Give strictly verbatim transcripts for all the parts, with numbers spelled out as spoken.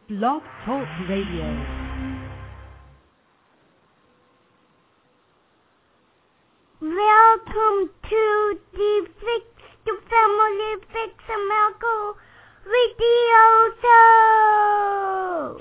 Blog Talk Radio. Welcome to the Fix the Family Fix America Radio Show.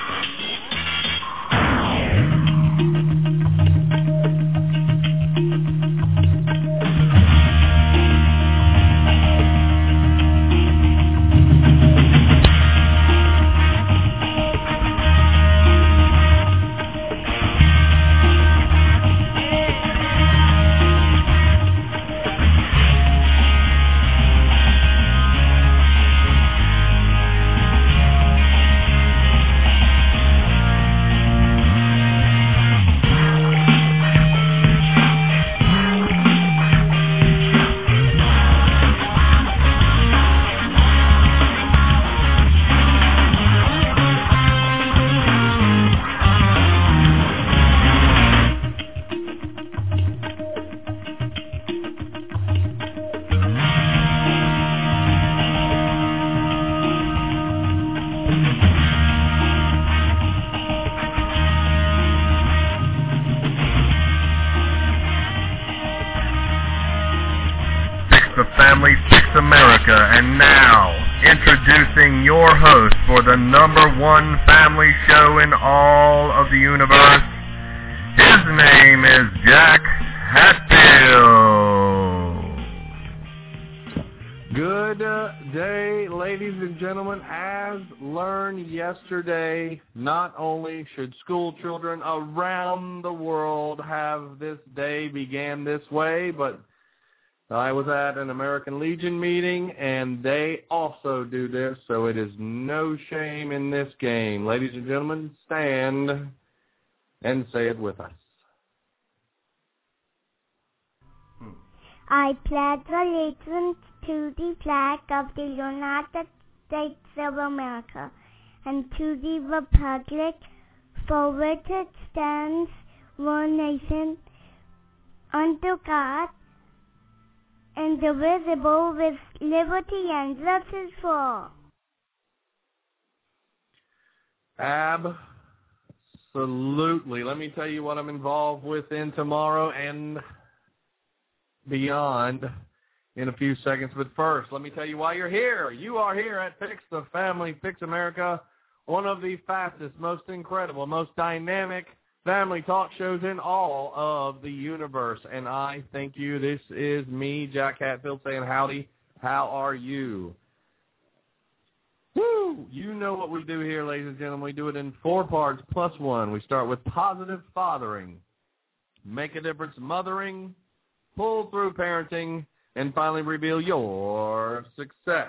And now, introducing your host for the number one family show in all of the universe. His name is Jack Hatfield. Good uh, day, ladies and gentlemen. As learned yesterday, not only should school children around the world have this day began this way, but I was at an American Legion meeting, and they also do this, so it is no shame in this game. Ladies and gentlemen, stand and say it with us. I pledge allegiance to the flag of the United States of America and to the republic for which it stands, one nation, under God, indivisible, with liberty and justice for all. Absolutely. Let me tell you what I'm involved with in tomorrow and beyond in a few seconds. But first, let me tell you why you're here. You are here at Fix the Family, Fix America, one of the fastest, most incredible, most dynamic family talk shows in all of the universe. And I thank you. This is me, Jack Hatfield, saying howdy. How are you? Woo! You know what we do here, ladies and gentlemen. We do it in four parts plus one. We start with positive fathering, make a difference mothering, pull through parenting, and finally reveal your success.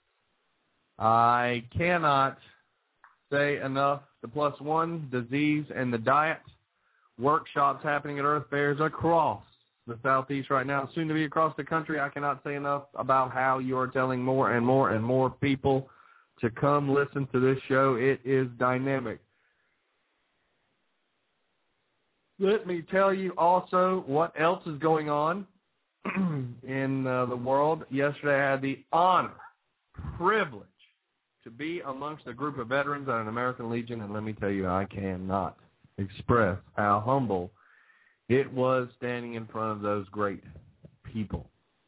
I cannot say enough. The plus one, disease and the diet, workshops happening at Earth Fairs across the Southeast right now, soon to be across the country. I cannot say enough about how you are telling more and more and more people to come listen to this show. It is dynamic. Let me tell you also what else is going on in uh, the world. Yesterday I had the honor, privilege, to be amongst a group of veterans at an American Legion, and let me tell you, I cannot express how humble it was standing in front of those great people.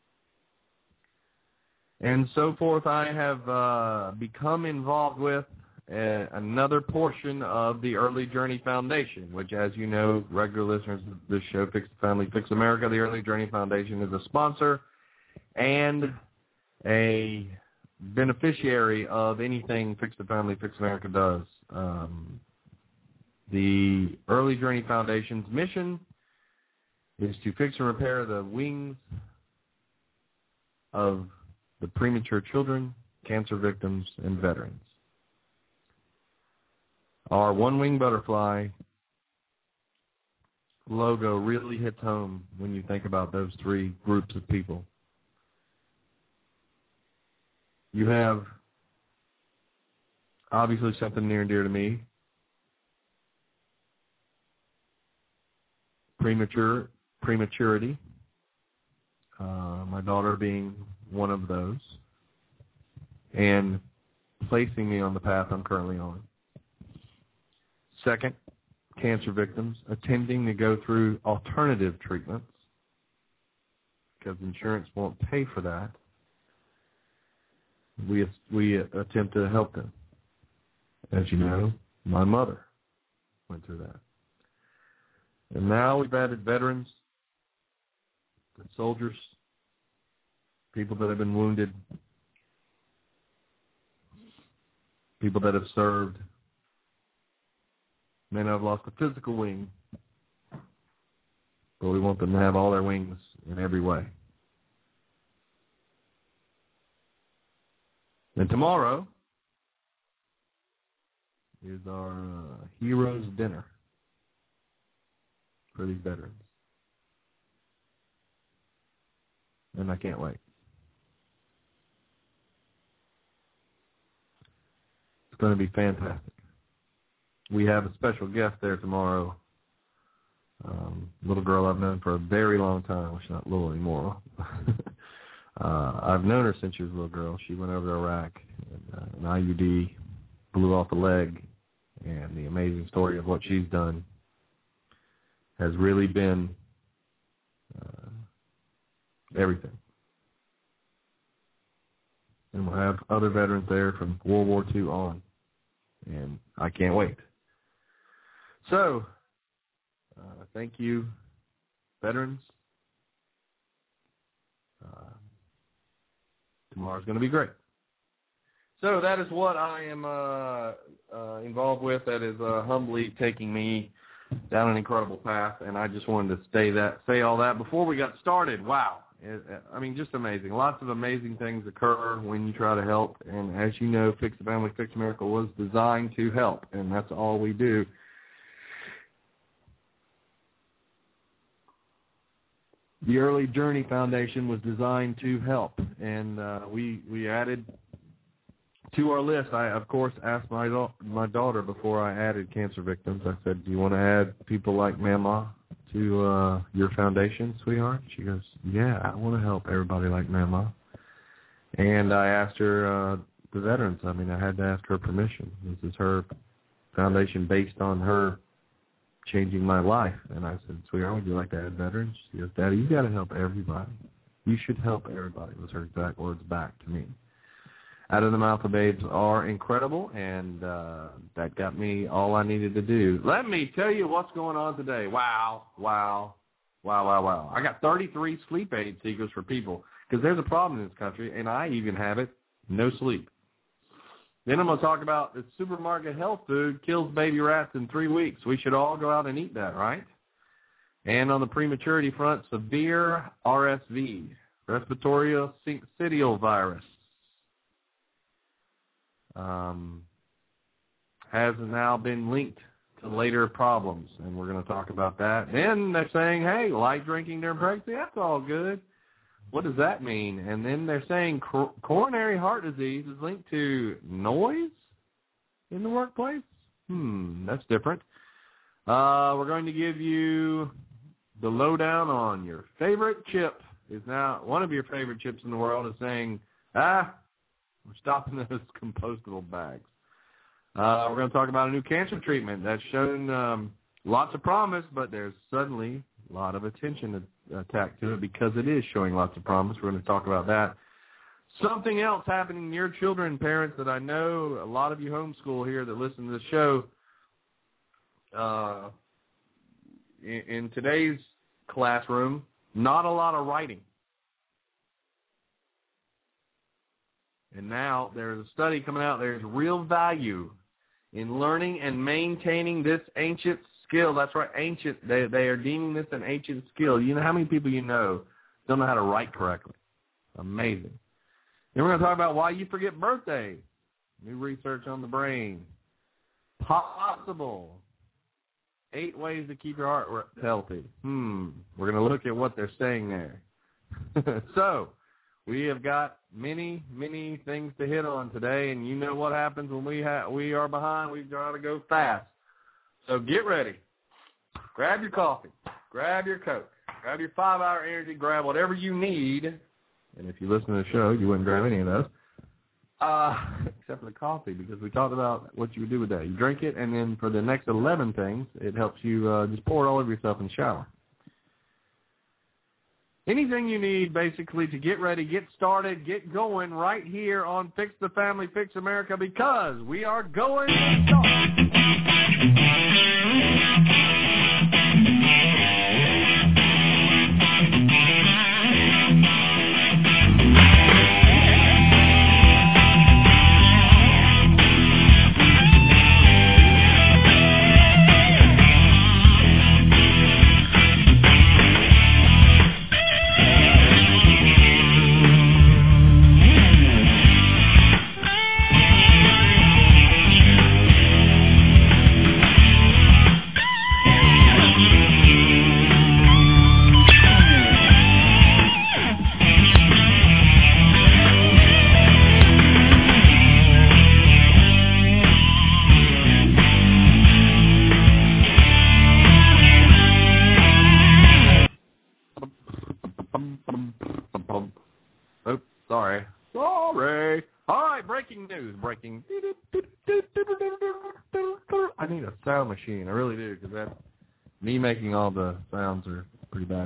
And so forth, I have uh, become involved with uh, another portion of the Early Journey Foundation, which, as you know, regular listeners of this show, Fix the Family, Fix America, the Early Journey Foundation is a sponsor and a beneficiary of anything Fix the Family, Fix America does. Um, the Early Journey Foundation's mission is to fix and repair the wings of the premature children, cancer victims, and veterans. Our one-wing butterfly logo really hits home when you think about those three groups of people. You have obviously something near and dear to me. Premature, prematurity. Uh, my daughter being one of those. And placing me on the path I'm currently on. Second, cancer victims attempting to go through alternative treatments because insurance won't pay for that. We we attempt to help them. As you know, my mother went through that. And now we've added veterans, soldiers, people that have been wounded, people that have served, may not have lost a physical wing, but we want them to have all their wings in every way. And tomorrow is our uh, Heroes Dinner for these veterans. And I can't wait. It's going to be fantastic. We have a special guest there tomorrow. Um, little girl I've known for a very long time. Well, she's not little anymore. uh, I've known her since she was a little girl. She went over to Iraq, and uh, an I U D blew off a leg, and the amazing story of what she's done has really been uh, everything. And we'll have other veterans there from World War Two on, and I can't wait. So, uh, thank you, veterans. Uh, tomorrow's going to be great. So that is what I am uh, uh, involved with. That is uh, humbly taking me down an incredible path, and I just wanted to say that, say all that before we got started. Wow. It, I mean, just amazing. Lots of amazing things occur when you try to help, and as you know, Fix the Family, Fix America was designed to help, and that's all we do. The Early Journey Foundation was designed to help, and uh, we we added to our list. I, of course, asked my my daughter before I added cancer victims. I said, do you want to add people like Mama to uh, your foundation, sweetheart? She goes, yeah, I want to help everybody like Mama. And I asked her, uh, the veterans, I mean, I had to ask her permission. This is her foundation based on her changing my life. And I said, sweetheart, would you like to add veterans? She goes, Daddy, you got to help everybody. You should help everybody, was her exact words back to me. Out of the Mouth of Babes are incredible, and uh, that got me all I needed to do. Let me tell you what's going on today. Wow, wow, wow, wow, wow. I got thirty-three sleep aid seekers for people, because there's a problem in this country, and I even have it, no sleep. Then I'm going to talk about the supermarket health food kills baby rats in three weeks. We should all go out and eat that, right? And on the prematurity front, severe R S V, respiratory syncytial virus. Um, has now been linked to later problems, and we're going to talk about that. Then they're saying, hey, light drinking during pregnancy, that's all good. What does that mean? And then they're saying cor- coronary heart disease is linked to noise in the workplace? Hmm, that's different. Uh, we're going to give you the lowdown on your favorite chip. Is now one of your favorite chips in the world is saying, ah, we're stopping those compostable bags. Uh, we're going to talk about a new cancer treatment that's shown um, lots of promise, but there's suddenly a lot of attention attached to it because it is showing lots of promise. We're going to talk about that. Something else happening to your children, parents, that I know a lot of you homeschool here that listen to the show. Uh, in, in today's classroom, not a lot of writing. And now there's a study coming out. There's real value in learning and maintaining this ancient skill. That's right, ancient. They they are deeming this an ancient skill. You know how many people you know don't know how to write correctly? Amazing. Then we're going to talk about why you forget birthdays. New research on the brain. Possible. Eight ways to keep your heart healthy. Hmm. We're going to look at what they're saying there. So, we have got many, many things to hit on today, and you know what happens when we ha- we are behind. We've got to go fast. So get ready. Grab your coffee. Grab your Coke. Grab your five-hour energy. Grab whatever you need. And if you listen to the show, you wouldn't grab any of those. Uh, except for the coffee, because we talked about what you would do with that. You drink it, and then for the next eleven things, it helps you uh, just pour it all over yourself in the shower. Anything you need, basically, to get ready, get started, get going right here on Fix the Family, Fix America, because we are going to start. Oops, sorry. Sorry. All right, breaking news. Breaking. I need a sound machine. I really do, because that me making all the sounds are pretty bad.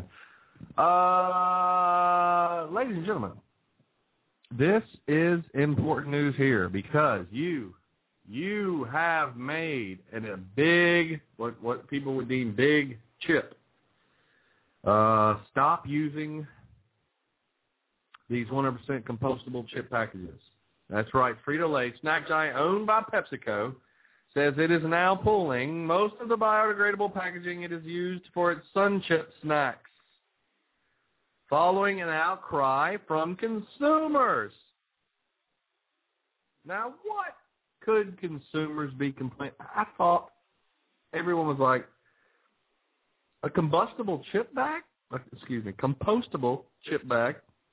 Uh, ladies and gentlemen, this is important news here because you, you have made an, a big, what what people would deem big chip. Uh, stop using these one hundred percent compostable chip packages. That's right. Frito-Lay, snack giant owned by PepsiCo, says it is now pulling most of the biodegradable packaging it has used for its Sun Chip snacks, following an outcry from consumers. Now, what could consumers be complaining? I thought everyone was like, a combustible chip bag? Excuse me, compostable chip bag?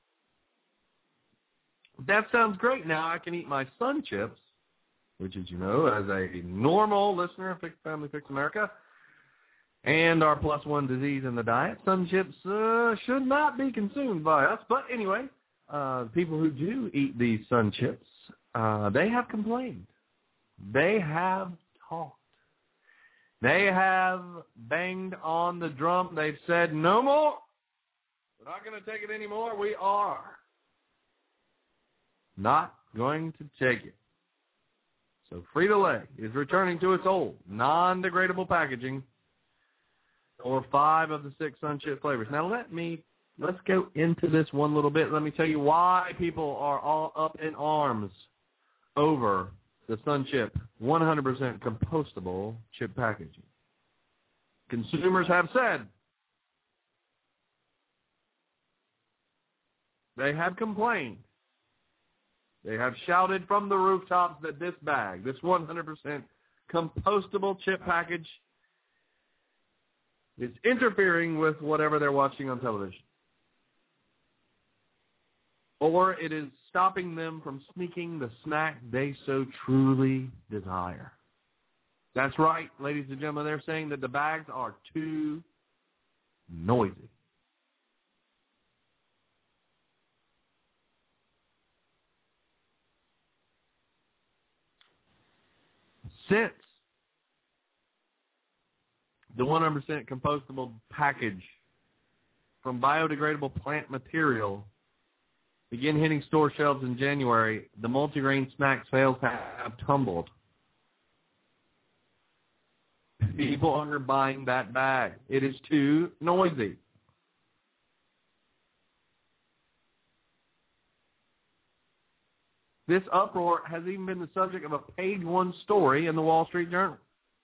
That sounds great. Now I can eat my Sun Chips, which, as you know, as a normal listener of Fix Family, Fix America, and our plus one disease in the diet, Sun Chips uh, should not be consumed by us. But anyway, uh, people who do eat these Sun Chips, uh, they have complained. They have talked. They have banged on the drum. They've said, no more. We're not going to take it anymore. We are not going to take it. So Frito-Lay is returning to its old non-degradable packaging for five of the six Sun Chip flavors. Now let me, let's go into this one little bit. Let me tell you why people are all up in arms over the Sun Chip one hundred percent compostable chip packaging. Consumers have said, they have complained, they have shouted from the rooftops that this bag, this one hundred percent compostable chip package, is interfering with whatever they're watching on television. Or it is stopping them from sneaking the snack they so truly desire. That's right, ladies and gentlemen. They're saying that the bags are too noisy. Since the one hundred percent compostable package from biodegradable plant material begin hitting store shelves in January, the multigrain snack sales have tumbled. People aren't buying that bag. It is too noisy. This uproar has even been the subject of a page one story in the Wall Street Journal.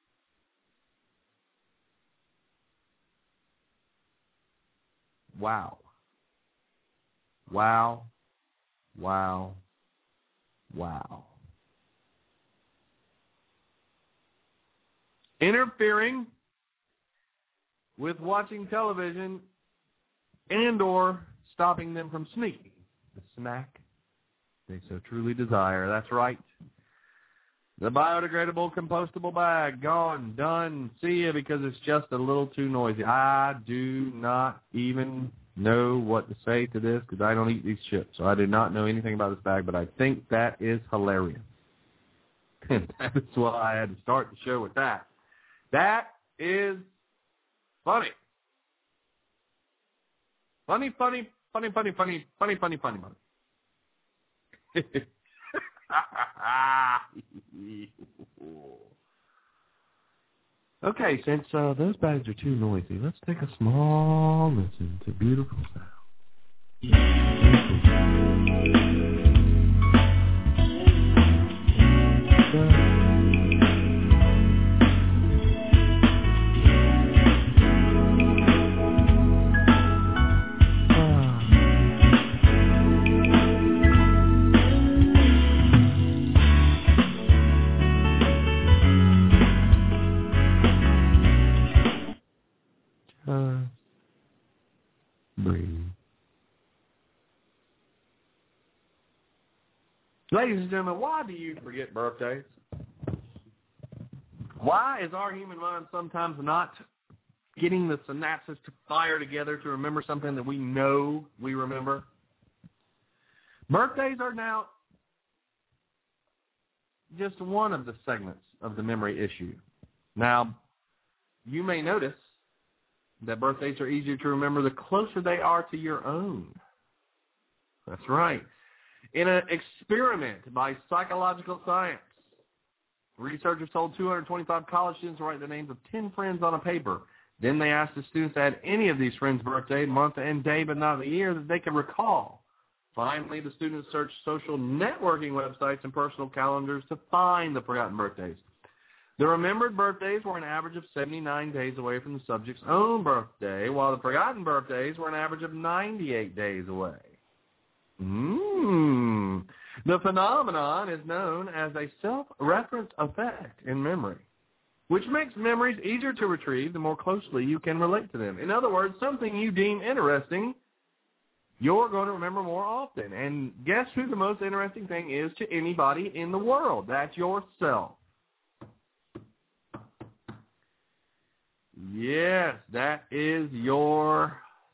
Wow. Wow. Wow. Wow. Interfering with watching television and or stopping them from sneaking the snack they so truly desire. That's right. The biodegradable compostable bag, gone, done, see ya, because it's just a little too noisy. I do not even know what to say to this because I don't eat these chips, so I do not know anything about this bag, but I think that is hilarious. And that is why I had to start the show with that. That is funny. Funny, funny, funny, funny, funny, funny, funny, funny, funny. Okay, since uh, those bags are too noisy, let's take a small listen to beautiful sound. Ladies and gentlemen, why do you forget birthdays? Why is our human mind sometimes not getting the synapses to fire together to remember something that we know we remember? Birthdays are now just one of the segments of the memory issue. Now, you may notice that birthdays are easier to remember the closer they are to your own. That's right. In an experiment by psychological science, researchers told two hundred twenty-five college students to write the names of ten friends on a paper. Then they asked the students to add any of these friends' birthday, month, and day, but not the year that they could recall. Finally, the students searched social networking websites and personal calendars to find the forgotten birthdays. The remembered birthdays were an average of seventy-nine days away from the subject's own birthday, while the forgotten birthdays were an average of ninety-eight days away. Mm. The phenomenon is known as a self-reference effect in memory, which makes memories easier to retrieve the more closely you can relate to them. In other words, something you deem interesting, you're going to remember more often. And guess who the most interesting thing is to anybody in the world? That's yourself. Yes, that is yourself.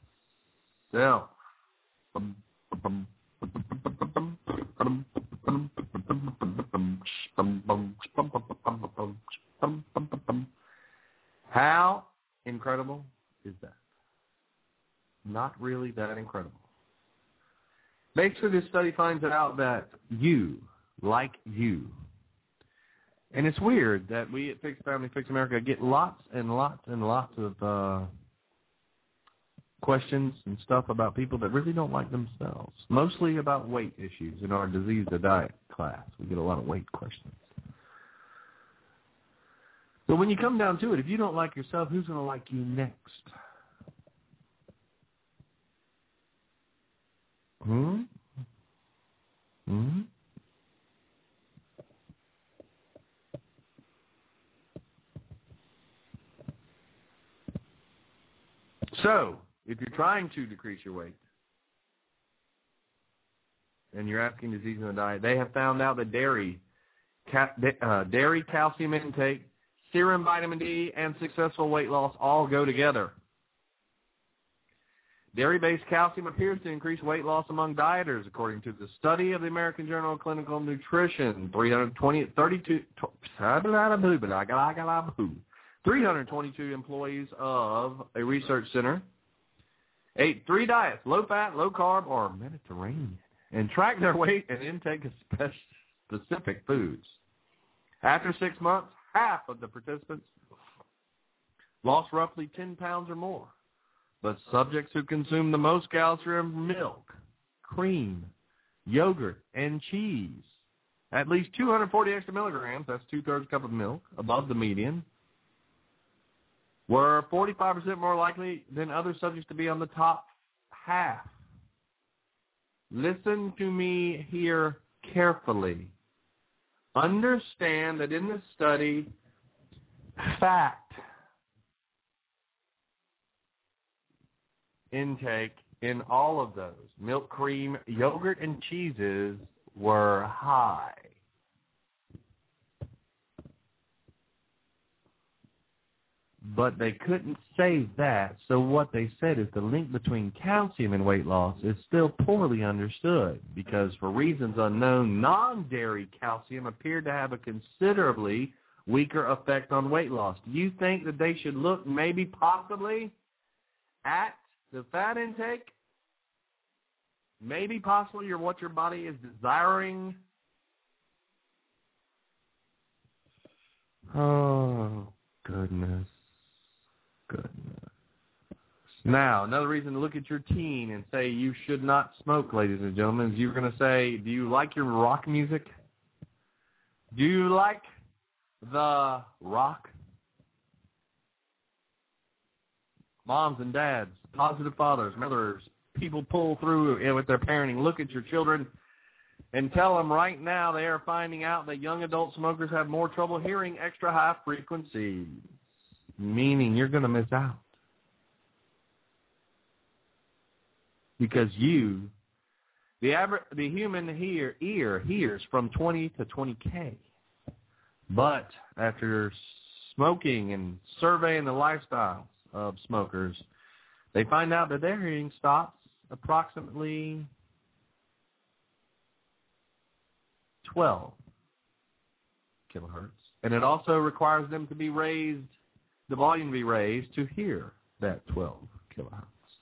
How incredible is that? Not really that incredible. Basically, this study finds out that you, like you, and it's weird that we at Fix Family, Fix America get lots and lots and lots of uh, questions and stuff about people that really don't like themselves, mostly about weight issues in our disease to diet class. We get a lot of weight questions. So when you come down to it, if you don't like yourself, who's going to like you next? Hmm? Hmm? So, if you're trying to decrease your weight and you're asking disease in the diet, they have found out that dairy, ca- uh, dairy calcium intake, serum vitamin D, and successful weight loss all go together. Dairy-based calcium appears to increase weight loss among dieters, according to the study of the American Journal of Clinical Nutrition. three hundred twenty, thirty-two, three hundred twenty-two employees of a research center ate three diets, low-fat, low-carb, or Mediterranean, and tracked their weight and intake of specific foods. After six months, half of the participants lost roughly ten pounds or more. But subjects who consumed the most calories were milk, cream, yogurt, and cheese, at least two hundred forty extra milligrams, that's two-thirds cup of milk, above the median, were forty-five percent more likely than other subjects to be on the top half. Listen to me here carefully. Understand that in this study, fat intake in all of those, milk, cream, yogurt, and cheeses, were high. but they couldn't say that. So what they said is the link between calcium and weight loss is still poorly understood because for reasons unknown, non-dairy calcium appeared to have a considerably weaker effect on weight loss. Do you think that they should look maybe possibly at the fat intake? Maybe possibly or what your body is desiring? Oh, goodness. Goodness. Now, another reason to look at your teen and say you should not smoke, ladies and gentlemen, is you're going to say, do you like your rock music? Do you like the rock? Moms and dads, positive fathers, mothers, people pull through with their parenting. Look at your children and tell them right now they are finding out that young adult smokers have more trouble hearing extra high frequencies, meaning you're going to miss out. Because you, the average, the human hear, ear hears from twenty to twenty K. But after smoking and surveying the lifestyles of smokers, they find out that their hearing stops approximately twelve kilohertz. And it also requires them to be raised, the volume to be raised to hear that twelve kilohertz.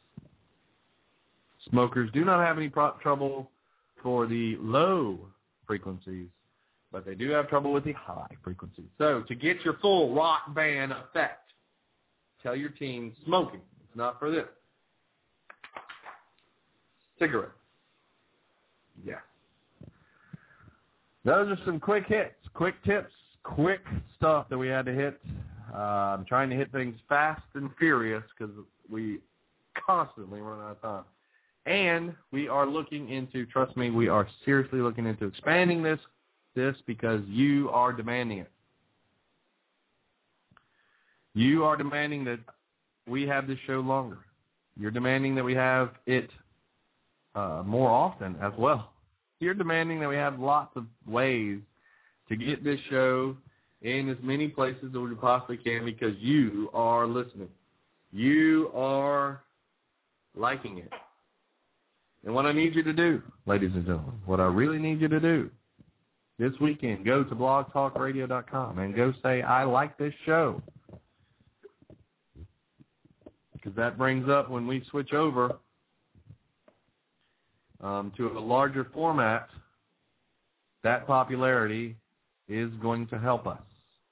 Smokers do not have any pro- trouble for the low frequencies, but they do have trouble with the high frequencies. So to get your full rock band effect, tell your teen smoking. It's not for this. Cigarette. Yeah. Those are some quick hits, quick tips, quick stuff that we had to hit. Uh, I'm trying to hit things fast and furious because we constantly run out of time. And we are looking into, trust me, we are seriously looking into expanding this, this because you are demanding it. You are demanding that we have this show longer. You're demanding that we have it uh, more often as well. You're demanding that we have lots of ways to get this show in as many places as we possibly can because you are listening. You are liking it. And what I need you to do, ladies and gentlemen, what I really need you to do this weekend, go to blog talk radio dot com and go say, I like this show. Because that brings up when we switch over um, to a larger format, that popularity is going to help us.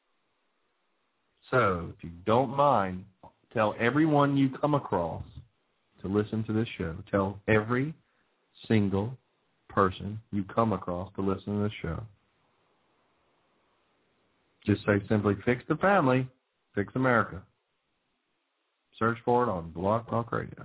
So if you don't mind, tell everyone you come across to listen to this show. Tell every single person you come across to listen to this show. Just say simply, fix the family, fix America. Search for it on Blog Talk Radio.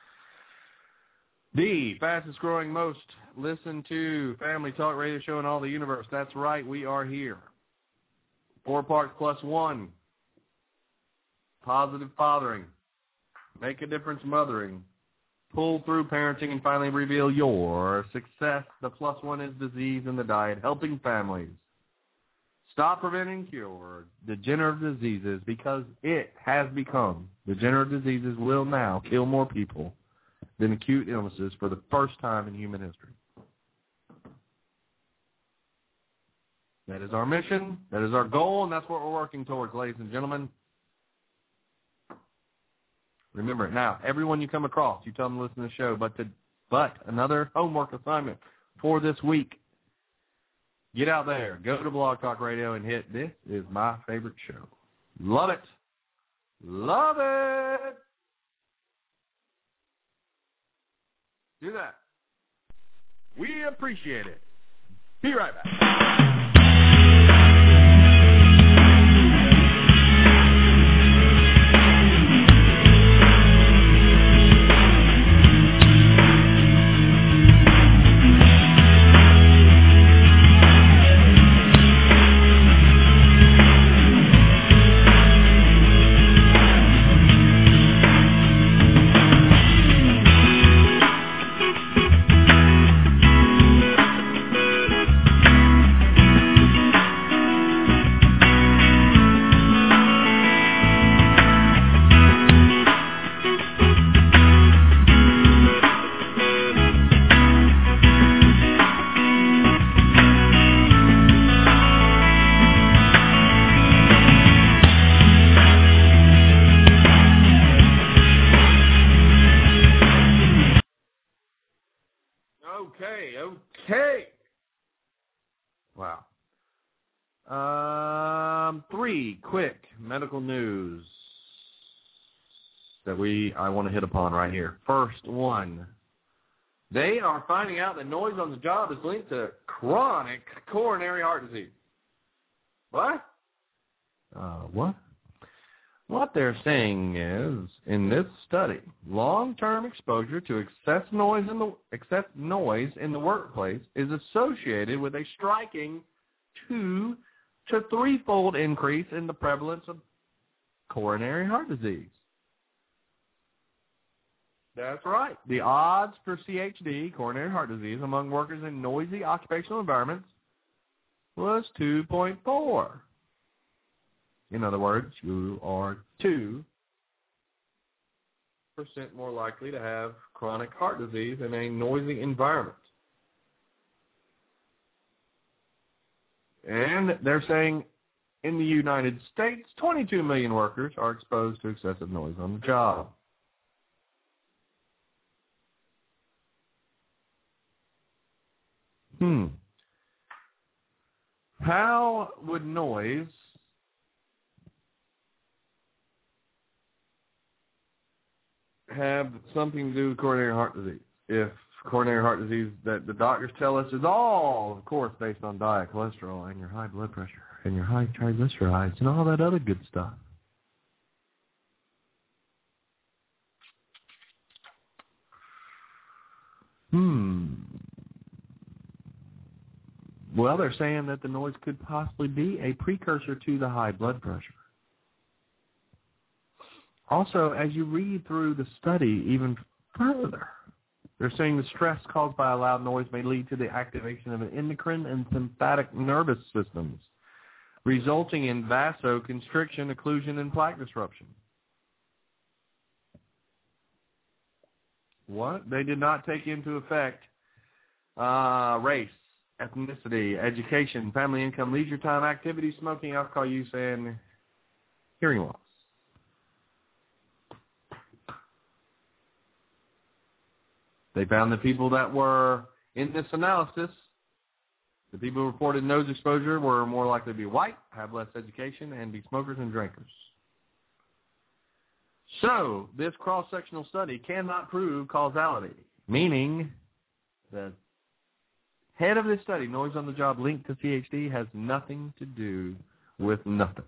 The fastest growing, most listened to family talk radio show in all the universe. That's right, we are here. Four parts plus one. Positive fathering. Make a difference mothering. Pull through parenting and finally reveal your success. The plus one is disease in the diet, helping families stop, preventing, cure degenerative diseases because it has become, degenerative diseases will now kill more people than acute illnesses for the first time in human history. That is our mission, that is our goal, and that's what we're working towards, ladies and gentlemen. Remember it. Now, everyone you come across, you tell them to listen to the show, but to, but another homework assignment for this week. Get out there. Go to Blog Talk Radio and hit This Is My Favorite Show. Love it. Love it. Do that. We appreciate it. Be right back. Um, three quick medical news that we I want to hit upon right here. First one, they are finding out that noise on the job is linked to chronic coronary heart disease. What? Uh, what? What they're saying is, in this study, long-term exposure to excess noise in the excess noise in the workplace is associated with a striking two to threefold increase in the prevalence of coronary heart disease. That's right. The odds for C H D, coronary heart disease, among workers in noisy occupational environments was two point four. In other words, you are two percent more likely to have chronic heart disease in a noisy environment. And they're saying in the United States, twenty-two million workers are exposed to excessive noise on the job. Hmm. How would noise have something to do with coronary heart disease? If coronary heart disease that the doctors tell us is all, of course, based on diet, cholesterol, and your high blood pressure, and your high triglycerides, and all that other good stuff. Hmm. Well, they're saying that the noise could possibly be a precursor to the high blood pressure. Also, as you read through the study even further, they're saying the stress caused by a loud noise may lead to the activation of an endocrine and sympathetic nervous systems, resulting in vasoconstriction, occlusion, and plaque disruption. What? They did not take into effect uh, race, ethnicity, education, family income, leisure time, activities, smoking, alcohol use, and hearing loss. They found that people that were in this analysis, the people who reported nose exposure were more likely to be white, have less education, and be smokers and drinkers. So, this cross-sectional study cannot prove causality, meaning the head of this study, noise on the job linked to C H D, has nothing to do with nothing.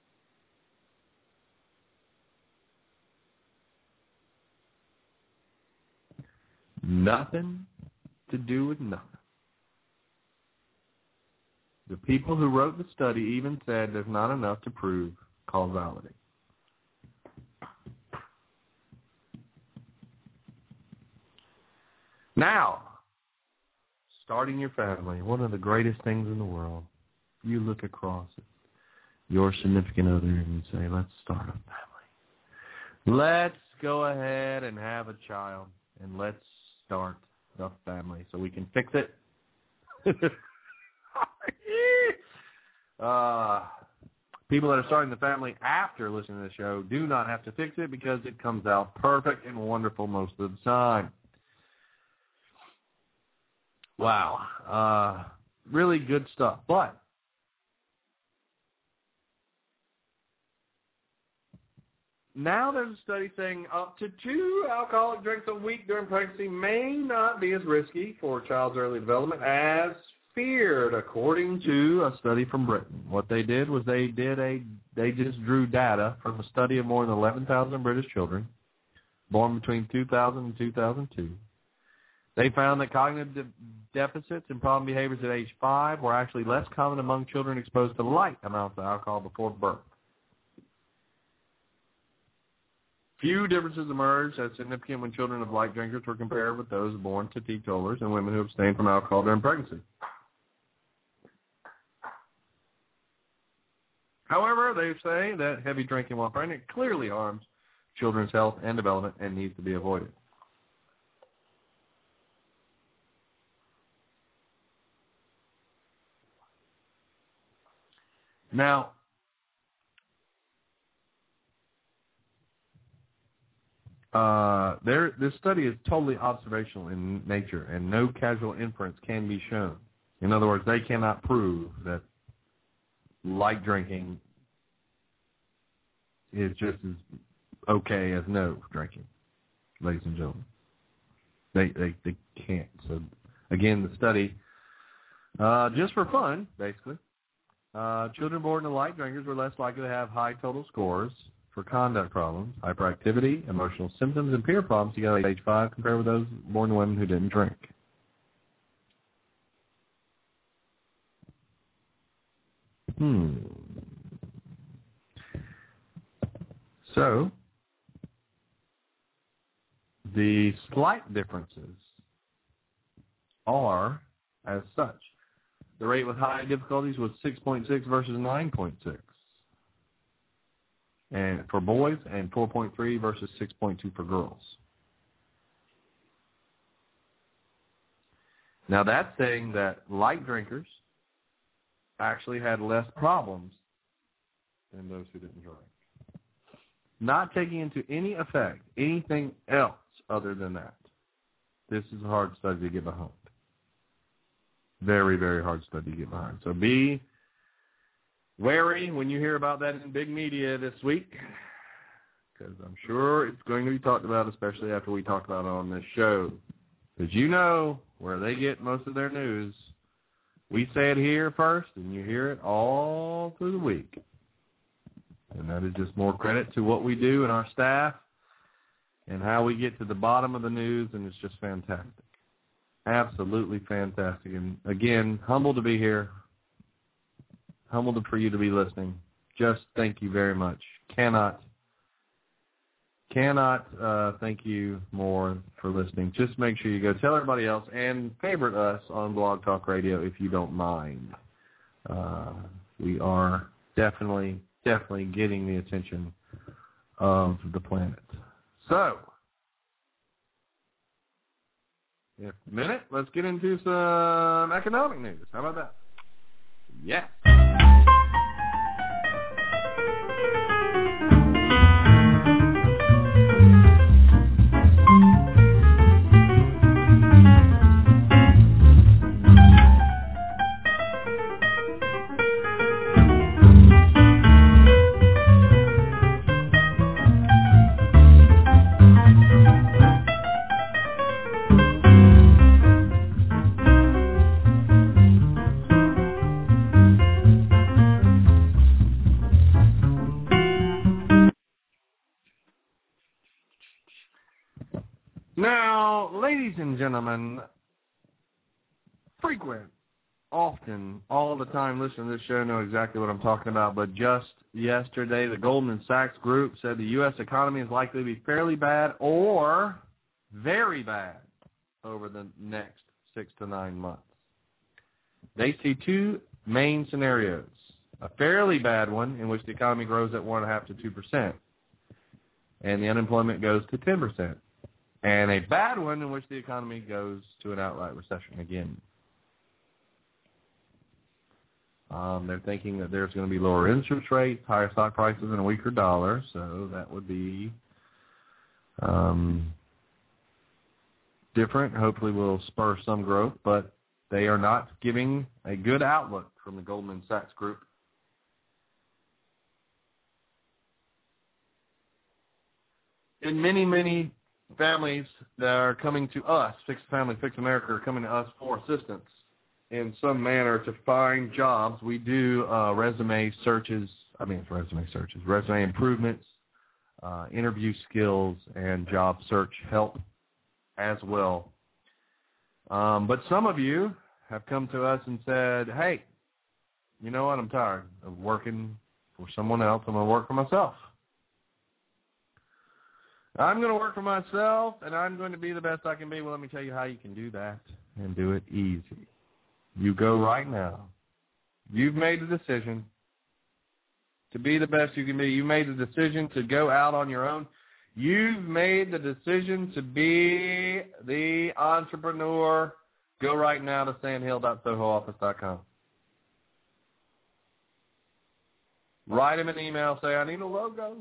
Nothing to do with nothing. The people who wrote the study even said there's not enough to prove causality. Now, starting your family, one of the greatest things in the world. You look across at your significant other and you say, let's start a family. Let's go ahead and have a child, and let's start the family so we can fix it. uh, people that are starting the family after listening to the show do not have to fix it because it comes out perfect and wonderful most of the time. Wow. Uh, really good stuff. But now there's a study saying up to two alcoholic drinks a week during pregnancy may not be as risky for a child's early development as feared, according to a study from Britain. What they did was they did a they just drew data from a study of more than eleven thousand British children born between two thousand and two thousand two. They found that cognitive de- deficits and problem behaviors at age five were actually less common among children exposed to light amounts of alcohol before birth. Few differences emerged as significant when children of light drinkers were compared with those born to teetotalers and women who abstained from alcohol during pregnancy. However, they say that heavy drinking while pregnant clearly harms children's health and development and needs to be avoided. Now, uh, there, this study is totally observational in nature, and no causal inference can be shown. In other words, they cannot prove that light drinking is just as okay as no drinking, ladies and gentlemen. They they, they can't. So, again, the study, uh, just for fun, basically, uh, children born to light drinkers were less likely to have high total scores for conduct problems, hyperactivity, emotional symptoms, and peer problems together at age five compared with those born to women who didn't drink. Hmm. So, the slight differences are as such. The rate with high difficulties was six point six versus nine point six. And for boys, and four point three versus six point two for girls. Now that's saying that light drinkers actually had less problems than those who didn't drink. Not taking into any effect anything else other than that. This is a hard study to get behind. Very, very hard study to get behind. So be wary when you hear about that in big media this week, because I'm sure it's going to be talked about, especially after we talk about it on this show. Because you know where they get most of their news. We say it here first, and you hear it all through the week. And that is just more credit to what we do and our staff and how we get to the bottom of the news, and it's just fantastic. Absolutely fantastic. And, again, humbled to be here. Humbled for you to be listening. Just thank you very much. Cannot, cannot uh, thank you more for listening. Just make sure you go tell everybody else and favorite us on Blog Talk Radio if you don't mind. Uh, we are definitely, definitely getting the attention of the planet. So, in a minute, let's get into some economic news. How about that? Yeah. Now, ladies and gentlemen, frequent, often, all the time listeners to this show know exactly what I'm talking about, but just yesterday, the Goldman Sachs Group said the U S economy is likely to be fairly bad or very bad over the next six to nine months. They see two main scenarios. A fairly bad one, in which the economy grows at one point five to two percent, and the unemployment goes to ten percent. And a bad one in which the economy goes to an outright recession again. Um, they're thinking that there's going to be lower interest rates, higher stock prices, and a weaker dollar. So that would be um, different. Hopefully will spur some growth, but they are not giving a good outlook from the Goldman Sachs Group. In many, many families that are coming to us, Fix Family, Fix America, are coming to us for assistance in some manner to find jobs. We do uh, resume searches, I mean, resume searches, resume improvements, uh, interview skills, and job search help as well. Um, but some of you have come to us and said, hey, you know what, I'm tired of working for someone else. I'm going to work for myself. I'm going to work for myself, and I'm going to be the best I can be. Well, let me tell you how you can do that and do it easy. You go right now. You've made the decision to be the best you can be. You made the decision to go out on your own. You've made the decision to be the entrepreneur. Go right now to sandhill dot soho office dot com. Write him an email, say, I need a logo.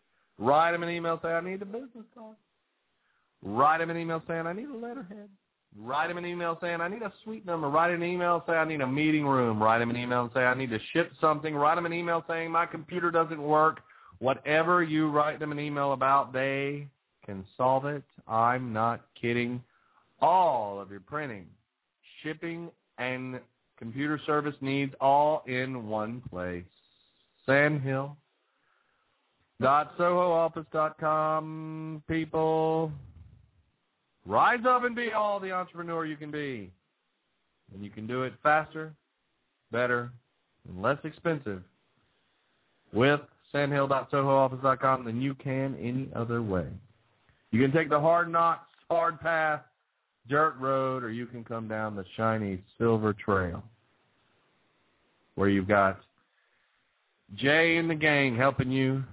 Write him an email, say, I need a business card. Write him an email saying, I need a letterhead. Write him an email saying, I need a suite number. Write an email saying, I need a meeting room. Write him an email and say, I need to ship something. Write him an email saying, my computer doesn't work. Whatever you write them an email about, they can solve it. I'm not kidding. All of your printing, shipping, and computer service needs all in one place. Sandhill dot soho office dot com, people. Rise up and be all the entrepreneur you can be. And you can do it faster, better, and less expensive with sandhill dot soho office dot com than you can any other way. You can take the hard knocks, hard path, dirt road, or you can come down the shiny silver trail where you've got Jay and the gang helping you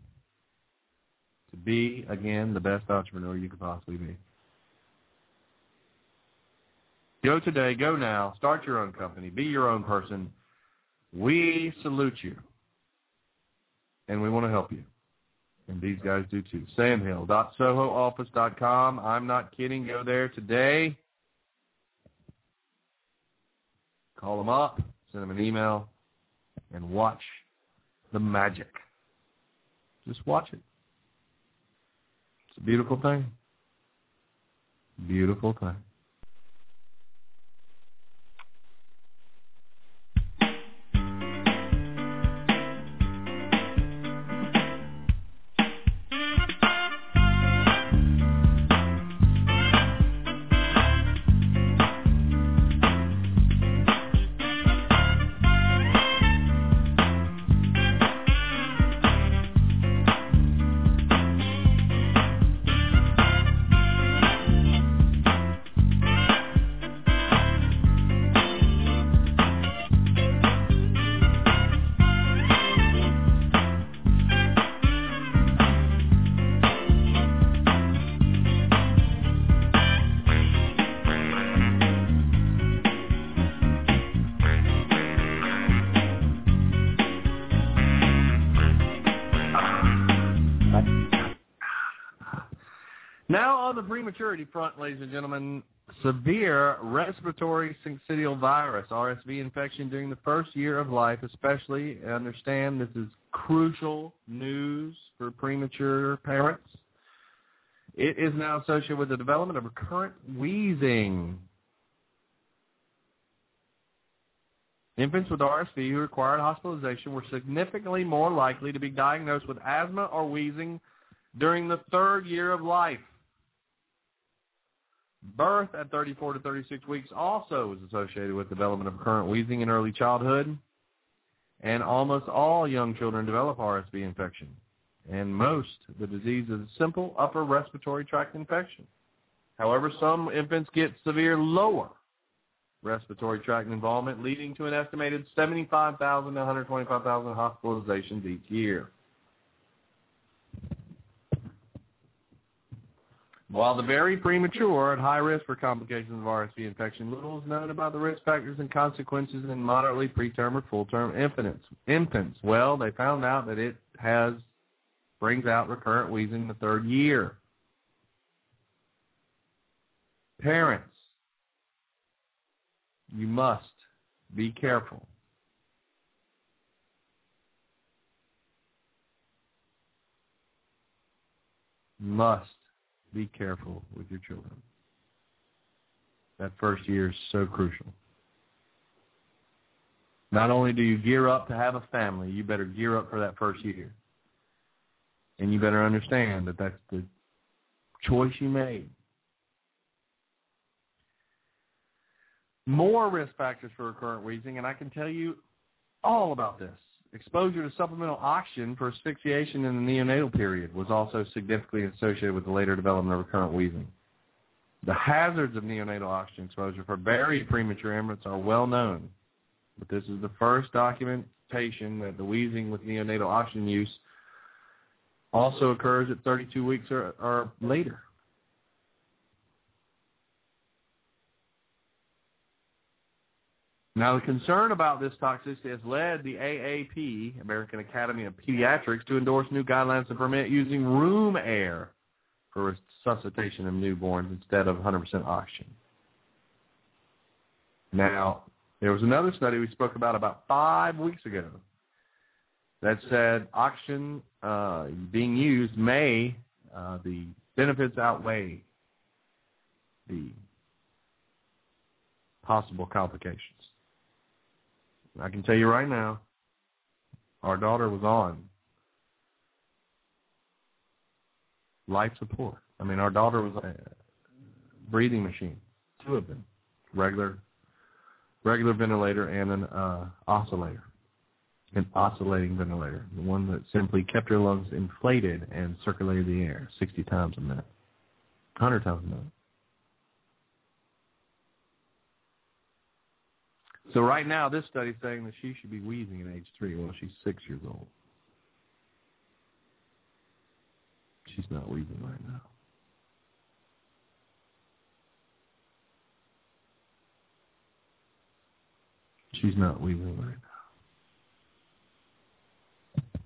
to be, again, the best entrepreneur you could possibly be. Go today, go now, start your own company, be your own person. We salute you, and we want to help you. And these guys do too. sandhill dot soho office dot com. I'm not kidding. Go there today. Call them up, send them an email, and watch the magic. Just watch it. It's a beautiful thing. Beautiful thing. Now on the prematurity front, ladies and gentlemen, severe respiratory syncytial virus, R S V infection during the first year of life, especially. Understand this is crucial news for premature parents. It is now associated with the development of recurrent wheezing. Infants with R S V who required hospitalization were significantly more likely to be diagnosed with asthma or wheezing during the third year of life. Birth at thirty-four to thirty-six weeks also is associated with development of recurrent wheezing in early childhood, and almost all young children develop R S V infection. And most, the disease is a simple upper respiratory tract infection. However, some infants get severe lower respiratory tract involvement, leading to an estimated seventy-five thousand to one hundred twenty-five thousand hospitalizations each year. While the very premature are at high risk for complications of R S V infection, little is known about the risk factors and consequences in moderately preterm or full-term infants. Infants, well, they found out that it has brings out recurrent wheezing in the third year. Parents, you must be careful. Must be careful with your children. That first year is so crucial. Not only do you gear up to have a family, you better gear up for that first year. And you better understand that that's the choice you made. More risk factors for recurrent wheezing, and I can tell you all about this. Exposure to supplemental oxygen for asphyxiation in the neonatal period was also significantly associated with the later development of recurrent wheezing. The hazards of neonatal oxygen exposure for very premature infants are well known, but this is the first documentation that the wheezing with neonatal oxygen use also occurs at thirty-two weeks or, or later. Now, the concern about this toxicity has led the A A P, American Academy of Pediatrics, to endorse new guidelines to permit using room air for resuscitation of newborns instead of one hundred percent oxygen. Now, there was another study we spoke about about five weeks ago that said oxygen uh, being used may, uh, the benefits outweigh the possible complications. I can tell you right now, our daughter was on life support. I mean, our daughter was on a breathing machine, two of them, regular regular ventilator and an uh, oscillator, an oscillating ventilator, the one that simply kept her lungs inflated and circulated the air sixty times a minute, one hundred times a minute. So right now, this study is saying that she should be wheezing at age three. Well, she's six years old. She's not wheezing right now. She's not wheezing right now.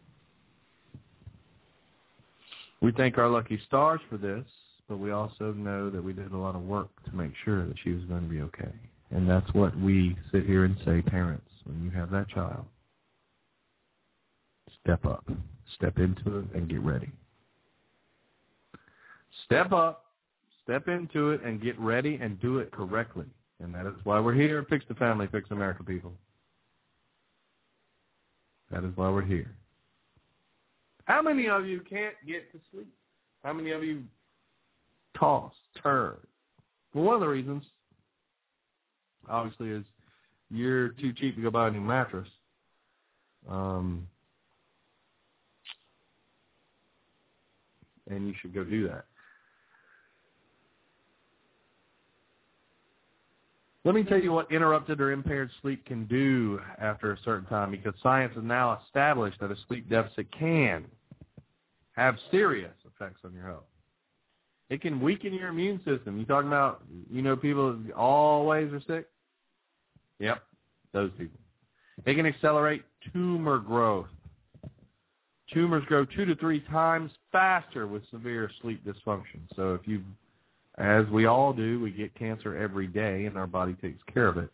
We thank our lucky stars for this, but we also know that we did a lot of work to make sure that she was going to be okay. And that's what we sit here and say, parents, when you have that child, step up, step into it, and get ready. Step up, step into it, and get ready and do it correctly. And that is why we're here at Fix the Family, Fix America, people. That is why we're here. How many of you can't get to sleep? How many of you toss, turn? Well, one of the reasons, obviously, is you're too cheap to go buy a new mattress. Um, and you should go do that. Let me tell you what interrupted or impaired sleep can do after a certain time, because science has now established that a sleep deficit can have serious effects on your health. It can weaken your immune system. You talking about, you know, people that always are sick? Yep, those people. It can accelerate tumor growth. Tumors grow two to three times faster with severe sleep dysfunction. So if you, as we all do, we get cancer every day and our body takes care of it.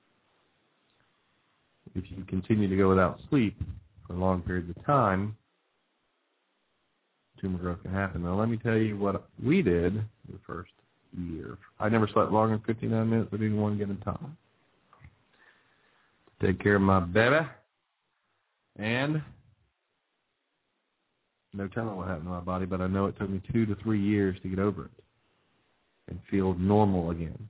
If you continue to go without sleep for long periods of time, tumor growth can happen. Now, let me tell you what we did the first year. I never slept longer than fifty-nine minutes at any one given time. Take care of my baby, and no telling what happened to my body, but I know it took me two to three years to get over it and feel normal again.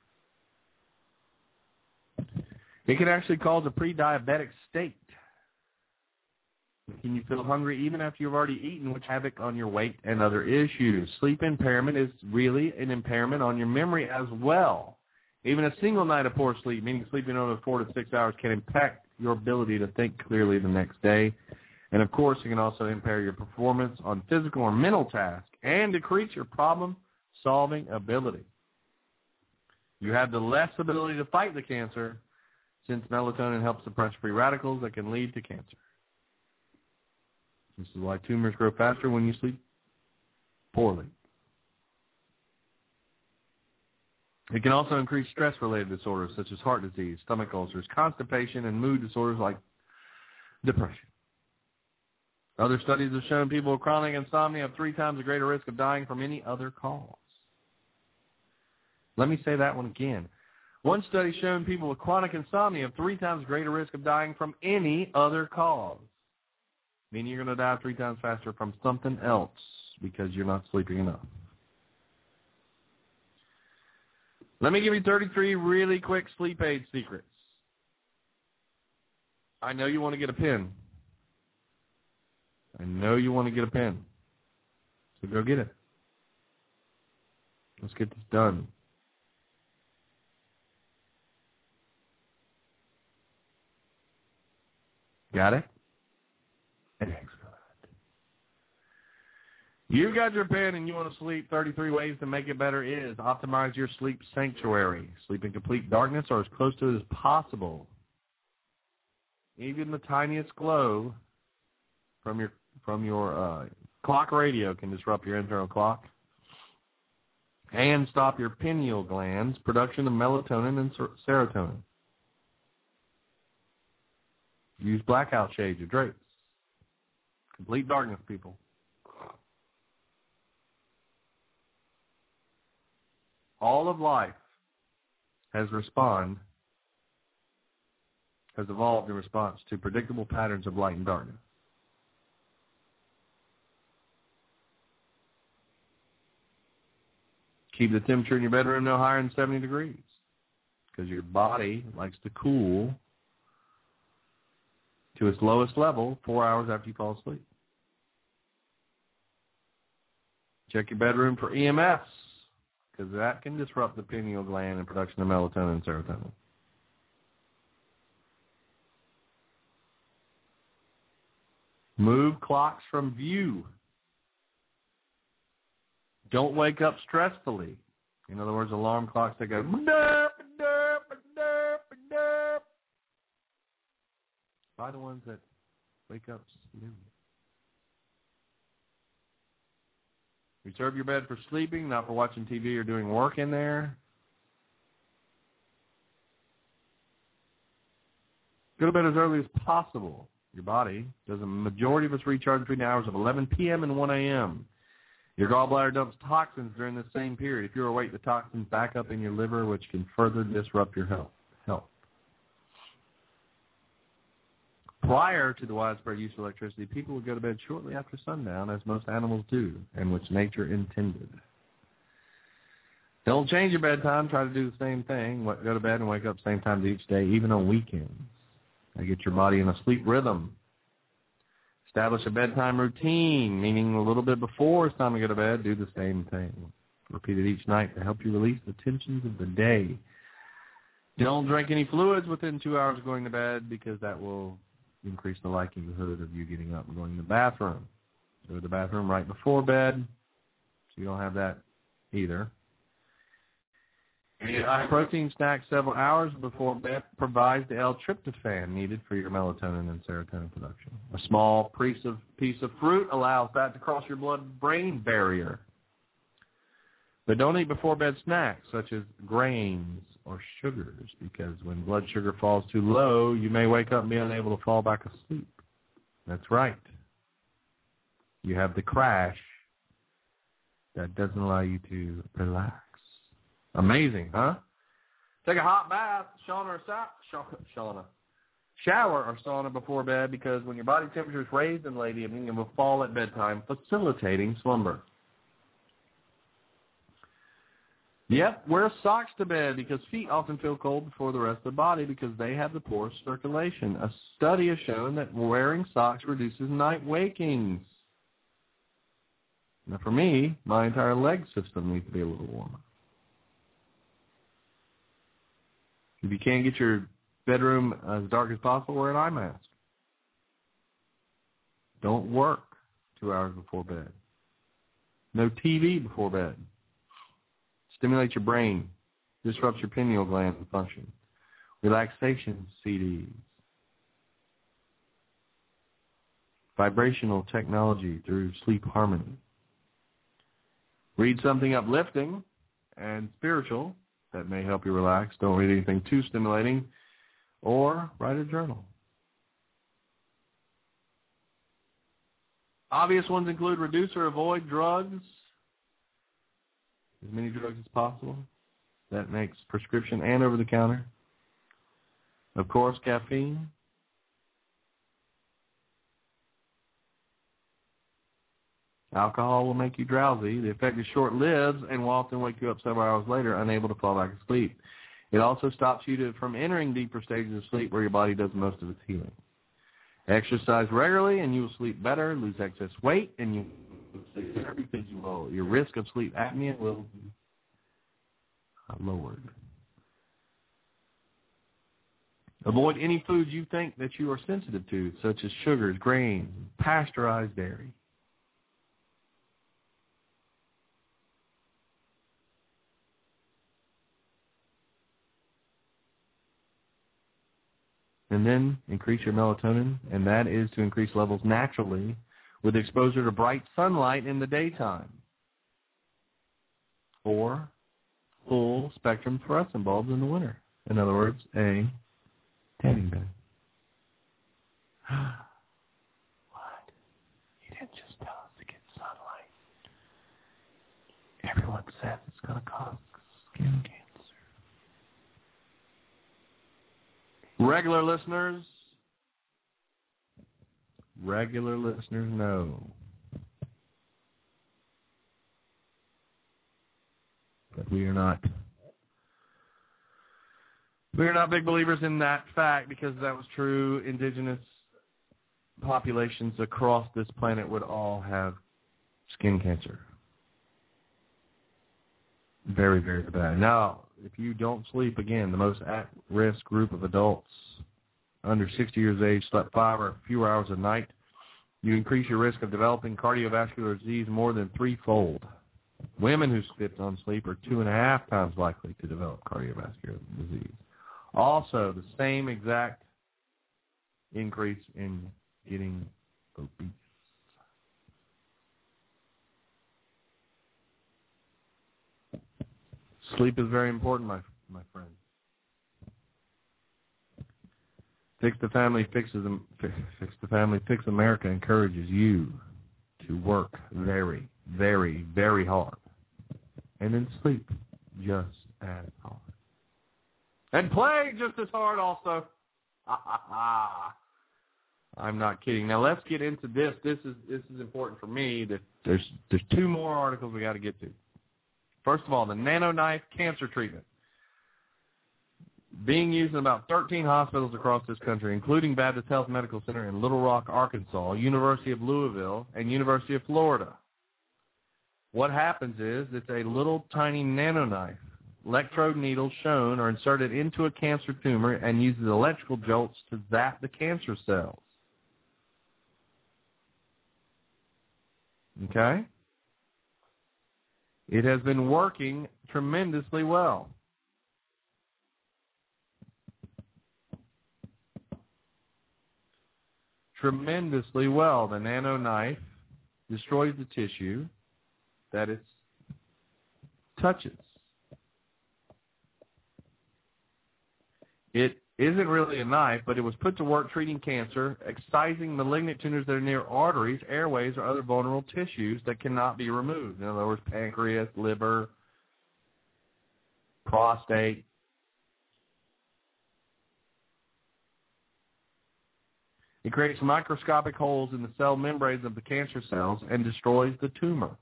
It can actually cause a pre-diabetic state. Can you feel hungry even after you've already eaten, which havoc on your weight and other issues? Sleep impairment is really an impairment on your memory as well. Even a single night of poor sleep, meaning sleeping over four to six hours, can impact your ability to think clearly the next day. And, of course, it can also impair your performance on physical or mental tasks and decrease your problem-solving ability. You have the less ability to fight the cancer, since melatonin helps suppress free radicals that can lead to cancer. This is why tumors grow faster when you sleep poorly. It can also increase stress-related disorders such as heart disease, stomach ulcers, constipation, and mood disorders like depression. Other studies have shown people with chronic insomnia have three times a greater risk of dying from any other cause. Let me say that one again. One study showed people with chronic insomnia have three times greater risk of dying from any other cause. Meaning you're going to die three times faster from something else because you're not sleeping enough. Let me give you thirty-three really quick sleep aid secrets. I know you want to get a pen. I know you want to get a pen. So go get it. Let's get this done. Got it? Excellent. You got your pen and you want to sleep. thirty-three ways to make it better is optimize your sleep sanctuary. Sleep in complete darkness or as close to it as possible. Even the tiniest glow from your from your uh, clock radio can disrupt your internal clock. and stop your pineal gland's production of melatonin and ser- serotonin. Use blackout shades or drapes. Complete darkness, people. All of life has respond has evolved in response to predictable patterns of light and darkness. Keep the temperature in your bedroom no higher than seventy degrees because your body likes to cool to its lowest level four hours after you fall asleep. Check your bedroom for E M Fs because that can disrupt the pineal gland and production of melatonin and serotonin. Move clocks from view. Don't wake up stressfully. In other words, alarm clocks that go derp, derp, derp, derp. By the ones that wake up slowly. Reserve your bed for sleeping, not for watching T V or doing work in there. Go to bed as early as possible. Your body does a majority of its recharge between the hours of eleven p.m. and one a.m. Your gallbladder dumps toxins during the same period. If you're awake, the toxins back up in your liver, which can further disrupt your health. health. Prior to the widespread use of electricity, people would go to bed shortly after sundown, as most animals do, and which nature intended. Don't change your bedtime. Try to do the same thing. Go to bed and wake up same time each day, even on weekends. Now get your body in a sleep rhythm. Establish a bedtime routine, meaning a little bit before it's time to go to bed, do the same thing. Repeat it each night to help you release the tensions of the day. Don't drink any fluids within two hours of going to bed because that will increase the likelihood of you getting up and going to the bathroom. Go to the bathroom right before bed, so you don't have that either. Eat a high-protein snack several hours before bed provides the L-tryptophan needed for your melatonin and serotonin production. A small piece of, piece of fruit allows that to cross your blood-brain barrier. But don't eat before-bed snacks such as grains or sugars, because when blood sugar falls too low, you may wake up and be unable to fall back asleep. That's right. You have the crash that doesn't allow you to relax. Amazing, huh? Take a hot bath, sauna or sa- sauna. Shower or sauna before bed, because when your body temperature is raised in late evening, it will fall at bedtime, facilitating slumber. Yep, wear socks to bed because feet often feel cold before the rest of the body because they have the poorest circulation. A study has shown that wearing socks reduces night wakings. Now for me, my entire leg system needs to be a little warmer. If you can't get your bedroom as dark as possible, wear an eye mask. Don't work two hours before bed. No T V before bed. Stimulates your brain. Disrupts your pineal gland function. Relaxation C Ds. Vibrational technology through Sleep Harmony. Read something uplifting and spiritual that may help you relax. Don't read anything too stimulating. Or write a journal. Obvious ones include reduce or avoid drugs. As many drugs as possible. That makes prescription and over-the-counter. Of course, caffeine. Alcohol will make you drowsy. The effect is short-lived and will often wake you up several hours later, unable to fall back asleep. It also stops you to, from entering deeper stages of sleep where your body does most of its healing. Exercise regularly and you will sleep better, lose excess weight, and you will sleep better because you will, your risk of sleep apnea will be lowered. Avoid any foods you think that you are sensitive to, such as sugars, grains, pasteurized dairy. And then increase your melatonin, and that is to increase levels naturally with exposure to bright sunlight in the daytime. four full-spectrum fluorescent bulbs in the winter. In other words, a tanning bed. What? He didn't just tell us to get sunlight. Everyone says it's going to cause skin cancer. Regular listeners, regular listeners know that we are not we are not big believers in that fact, because if that was true, indigenous populations across this planet would all have skin cancer. Very, very bad. Now, if you don't sleep, again, the most at-risk group of adults under sixty years of age slept five or fewer hours a night, you increase your risk of developing cardiovascular disease more than threefold. Women who skipped on sleep are two and a half times likely to develop cardiovascular disease. Also, the same exact increase in getting obese. Sleep is very important, my my friend. Fix the Family Fixes Fix the Family Fix America encourages you to work very, very, very hard, and then sleep just as hard, and play just as hard also. I'm not kidding. Now let's get into this. This is this is important for me. That there's there's two more articles we got to get to. First of all, the NanoKnife cancer treatment. Being used in about thirteen hospitals across this country, including Baptist Health Medical Center in Little Rock, Arkansas, University of Louisville, and University of Florida. What happens is it's a little tiny NanoKnife. Electrode needles shown are inserted into a cancer tumor and uses electrical jolts to zap the cancer cells. Okay? It has been working tremendously well. Tremendously well. The NanoKnife destroys the tissue that it touches. It isn't really a knife, but it was put to work treating cancer, excising malignant tumors that are near arteries, airways, or other vulnerable tissues that cannot be removed. In other words, pancreas, liver, prostate. It creates microscopic holes in the cell membranes of the cancer cells and destroys the tumor.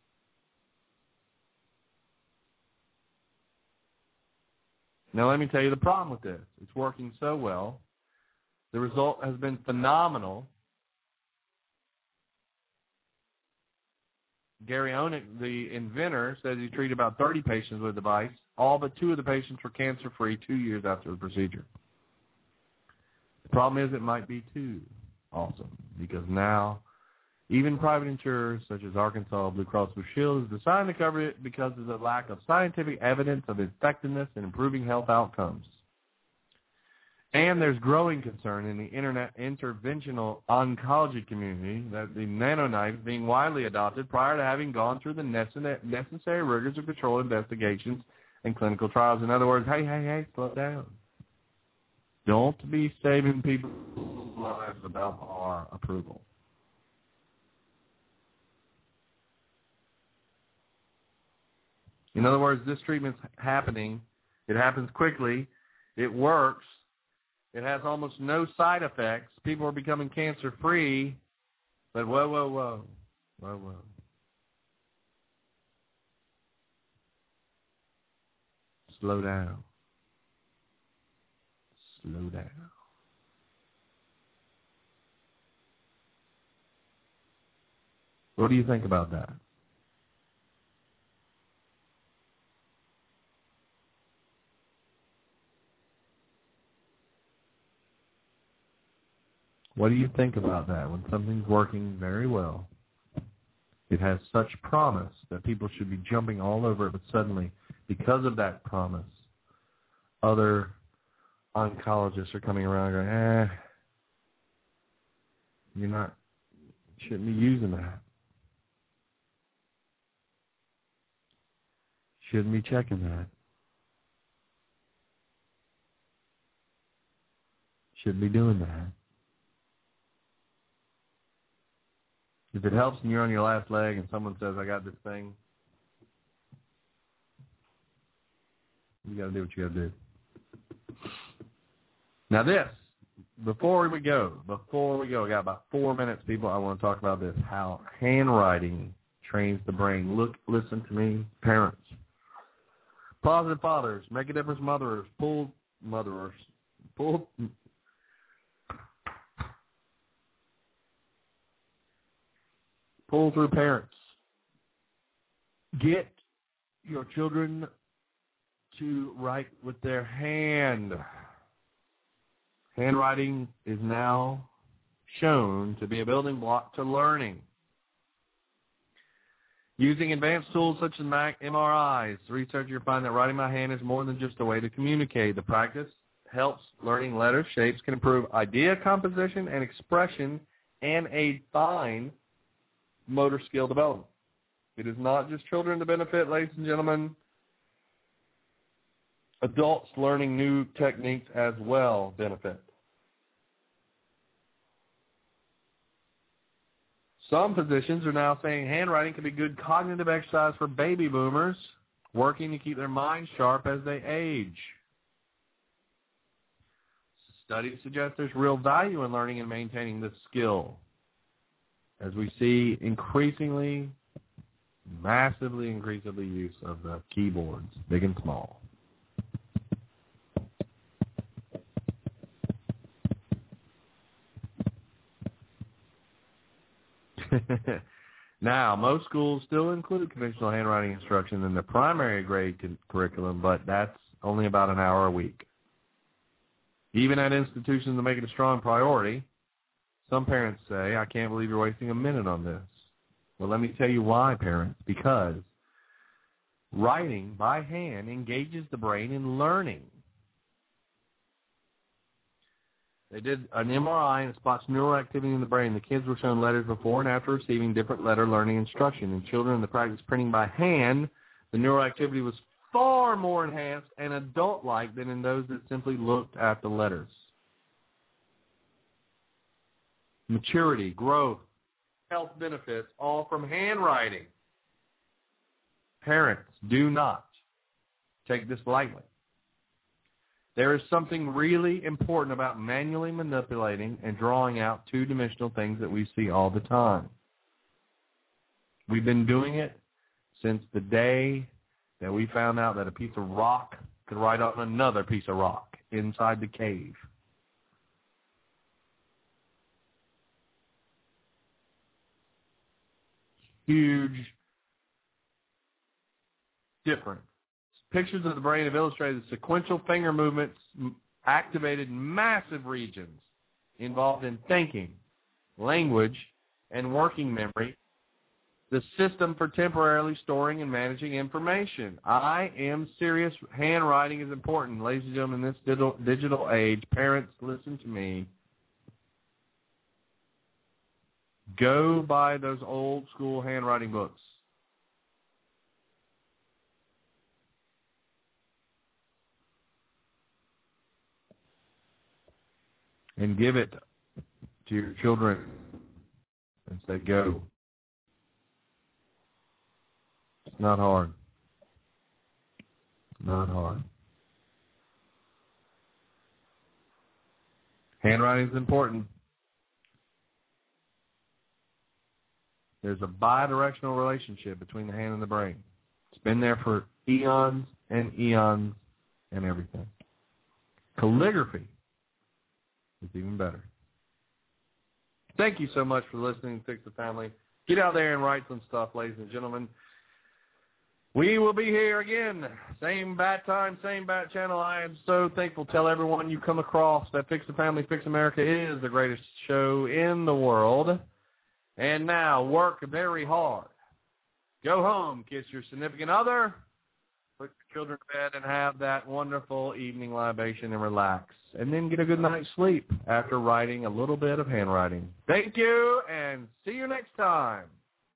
Now, let me tell you the problem with this. It's working so well. The result has been phenomenal. Gary Oenick, the inventor, says he treated about thirty patients with the device. All but two of the patients were cancer-free two years after the procedure. The problem is it might be too awesome, because now even private insurers such as Arkansas Blue Cross Blue Shield is deciding to cover it because of the lack of scientific evidence of effectiveness in improving health outcomes. And there's growing concern in the internet interventional oncology community that the NanoKnife is being widely adopted prior to having gone through the necessary rigors of control investigations and clinical trials. In other words, hey, hey, hey, slow down. Don't be saving people's lives without our approval. In other words, this treatment's happening. It happens quickly. It works. It has almost no side effects. People are becoming cancer-free. But whoa, whoa, whoa. Whoa, whoa. Slow down. Slow down. What do you think about that? What do you think about that? When something's working very well, it has such promise that people should be jumping all over it, but suddenly, because of that promise, other oncologists are coming around going, eh, you're not, shouldn't be using that. shouldn't be checking that. Shouldn't be doing that. If it helps and you're on your last leg and someone says, I got this thing, you got to do what you got to do. Now this, before we go, before we go, we got about four minutes, people. I want to talk about this, how handwriting trains the brain. Look, listen to me, parents. Positive fathers, make a difference mothers, pull motherers, pull... Pull through parents. Get your children to write with their hand. Handwriting is now shown to be a building block to learning. Using advanced tools such as M R Is, researchers find that writing by hand is more than just a way to communicate. The practice helps learning letters, shapes, can improve idea composition and expression, and aid fine motor skill development. It is not just children to benefit, ladies and gentlemen. Adults learning new techniques as well benefit. Some physicians are now saying handwriting can be good cognitive exercise for baby boomers, working to keep their minds sharp as they age. Studies suggest there's real value in learning and maintaining this skill, as we see increasingly, massively increasingly use of the keyboards, big and small. Now, most schools still include conventional handwriting instruction in the primary grade curriculum, but that's only about an hour a week. Even at institutions that make it a strong priority, some parents say, I can't believe you're wasting a minute on this. Well, let me tell you why, parents. Because writing by hand engages the brain in learning. They did an M R I and it spots neural activity in the brain. The kids were shown letters before and after receiving different letter learning instruction. In children that practice printing by hand, the neural activity was far more enhanced and adult-like than in those that simply looked at the letters. Maturity, growth, health benefits, all from handwriting. Parents, do not take this lightly. There is something really important about manually manipulating and drawing out two-dimensional things that we see all the time. We've been doing it since the day that we found out that a piece of rock could write on another piece of rock inside the cave. Huge difference. Pictures of the brain have illustrated sequential finger movements activated massive regions involved in thinking, language, and working memory, the system for temporarily storing and managing information. I am serious. Handwriting is important. Ladies and gentlemen, in this digital, digital age, parents, listen to me. Go buy those old school handwriting books. And give it to your children and say, go. It's not hard. Not hard. Handwriting is important. There's a bidirectional relationship between the hand and the brain. It's been there for eons and eons and everything. Calligraphy is even better. Thank you so much for listening to Fix the Family. Get out there and write some stuff, ladies and gentlemen. We will be here again. Same bat time, same bat channel. I am so thankful. Tell everyone you come across that Fix the Family, Fix America is the greatest show in the world. And now, work very hard. Go home, kiss your significant other, put your children to bed, and have that wonderful evening libation and relax. And then get a good night's sleep after writing a little bit of handwriting. Thank you, and see you next time.